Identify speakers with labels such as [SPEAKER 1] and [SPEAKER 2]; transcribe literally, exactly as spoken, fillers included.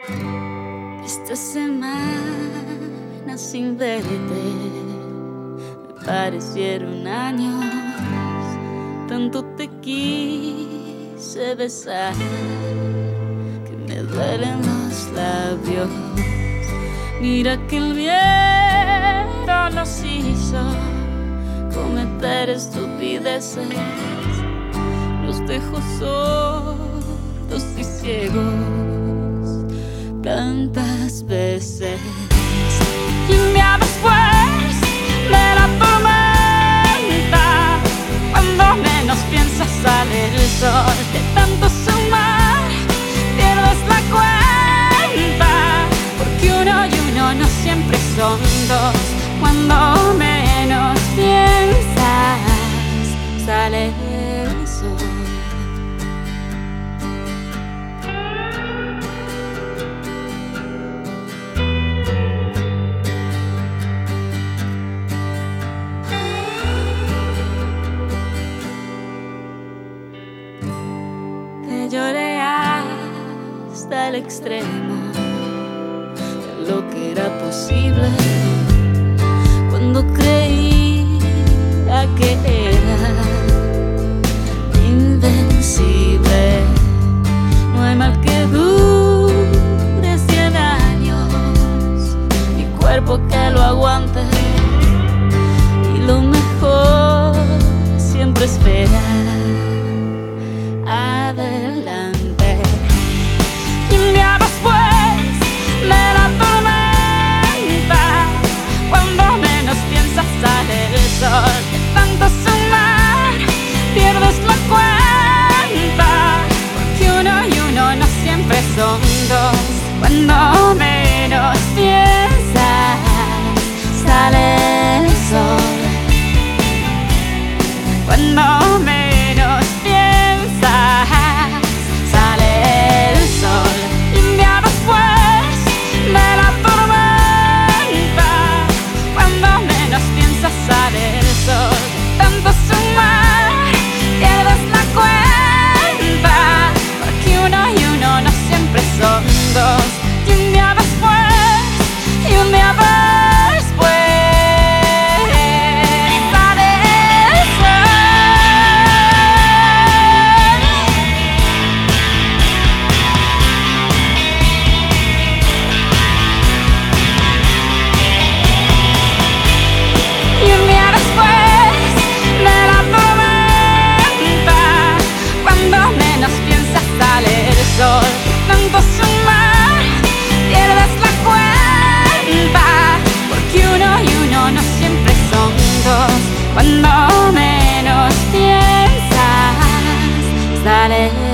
[SPEAKER 1] Esta semana sin verte me parecieron años. Tanto te quise besar que me duelen los labios. Mira que el viento nos hizo cometer estupideces. Nos dejó sordos y ciegos tantas veces. Y un día después de la tormenta, cuando menos piensas sale el sol. De tanto sumar pierdes la cuenta, porque uno y uno no siempre son dos. Cuando menos piensas sale el sol. Lloré hasta el extremo de lo que era posible, cuando creía que era invencible. No hay mal que dure cien años, mi cuerpo que lo aguante, y lo mejor siempre espera adelante. Y un día después de la tormenta, cuando menos piensas sale el sol. De tanto sumar pierdes la cuenta, porque uno y uno no siempre son dos. Cuando menos piensas sale el sol. Cuando menos sale el sol. Y un día después de la tormenta, cuando menos piensas sale el sol. Tanto sumar pierdes la cuenta, porque uno y uno no siempre son dos. Y un día después, y un día después sol. Tanto sumar pierdes la cuenta, porque uno y uno no siempre son dos. Cuando menos piensas sale